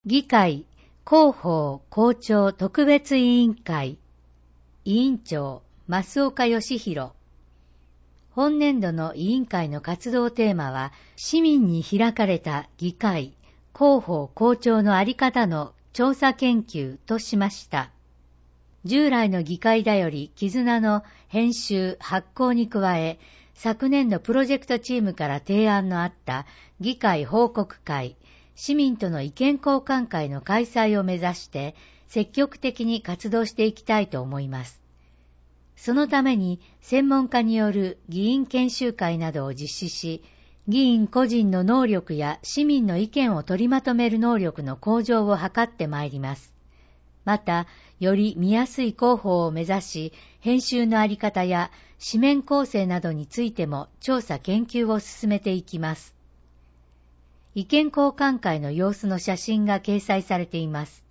議会広報校長特別委員会委員長増岡義弘。本年度の委員会の活動テーマは、市民に開かれた議会広報校長のあり方の調査研究としました。従来の議会だより絆の編集発行に加え、昨年のプロジェクトチームから提案のあった議会報告会、市民との意見交換会の開催を目指して積極的に活動していきたいと思います。そのために専門家による議員研修会などを実施し、議員個人の能力や市民の意見を取りまとめる能力の向上を図ってまいります。また、より見やすい広報を目指し、編集のあり方や紙面構成などについても調査研究を進めていきます。意見交換会の様子の写真が掲載されています。